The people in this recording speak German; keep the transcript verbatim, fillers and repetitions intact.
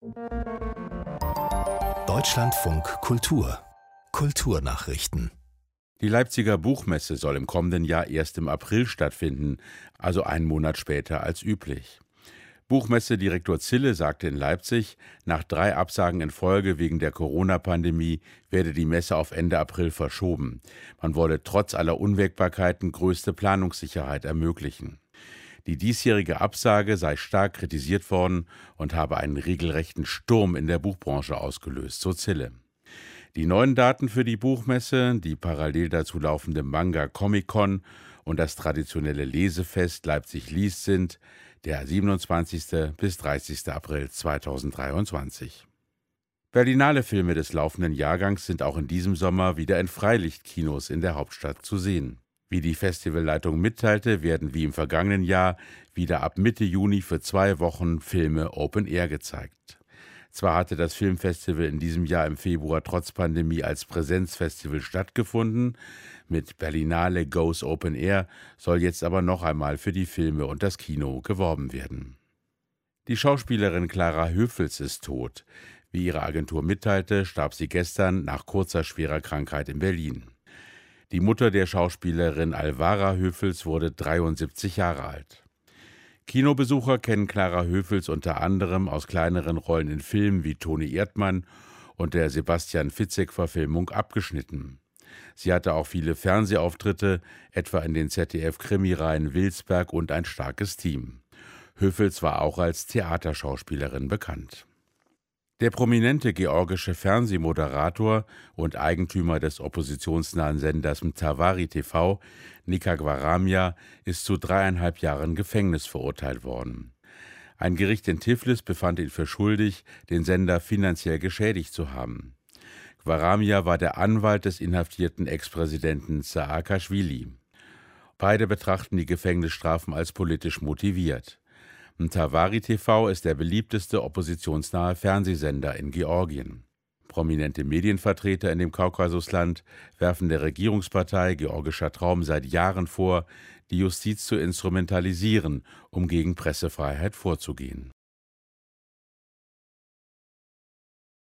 Deutschlandfunk Kultur Kulturnachrichten. Die Leipziger Buchmesse soll im kommenden Jahr erst im April stattfinden, also einen Monat später als üblich. Buchmessedirektor Zille sagte in Leipzig, nach drei Absagen in Folge wegen der Corona-Pandemie werde die Messe auf Ende April verschoben. Man wolle trotz aller Unwägbarkeiten größte Planungssicherheit ermöglichen. Die diesjährige Absage sei stark kritisiert worden und habe einen regelrechten Sturm in der Buchbranche ausgelöst, so Zille. Die neuen Daten für die Buchmesse, die parallel dazu laufende Manga-Comic-Con und das traditionelle Lesefest Leipzig liest sind der siebenundzwanzigsten bis dreißigsten April zweitausenddreiundzwanzig. Berlinale Filme des laufenden Jahrgangs sind auch in diesem Sommer wieder in Freilichtkinos in der Hauptstadt zu sehen. Wie die Festivalleitung mitteilte, werden wie im vergangenen Jahr wieder ab Mitte Juni für zwei Wochen Filme Open Air gezeigt. Zwar hatte das Filmfestival in diesem Jahr im Februar trotz Pandemie als Präsenzfestival stattgefunden, mit Berlinale Goes Open Air soll jetzt aber noch einmal für die Filme und das Kino geworben werden. Die Schauspielerin Clara Höfels ist tot. Wie ihre Agentur mitteilte, starb sie gestern nach kurzer schwerer Krankheit in Berlin. Die Mutter der Schauspielerin Alvara Höfels wurde dreiundsiebzig Jahre alt. Kinobesucher kennen Clara Höfels unter anderem aus kleineren Rollen in Filmen wie Toni Erdmann und der Sebastian Fitzek-Verfilmung Abgeschnitten. Sie hatte auch viele Fernsehauftritte, etwa in den Z D F-Krimireihen Wilsberg und Ein starkes Team. Höfels war auch als Theaterschauspielerin bekannt. Der prominente georgische Fernsehmoderator und Eigentümer des oppositionsnahen Senders Mtavari T V, Nika Gvaramiya, ist zu dreieinhalb Jahren Gefängnis verurteilt worden. Ein Gericht in Tiflis befand ihn für schuldig, den Sender finanziell geschädigt zu haben. Gvaramiya war der Anwalt des inhaftierten Ex-Präsidenten Saakaschwili. Beide betrachten die Gefängnisstrafen als politisch motiviert. Mtavari T V ist der beliebteste oppositionsnahe Fernsehsender in Georgien. Prominente Medienvertreter in dem Kaukasusland werfen der Regierungspartei Georgischer Traum seit Jahren vor, die Justiz zu instrumentalisieren, um gegen Pressefreiheit vorzugehen.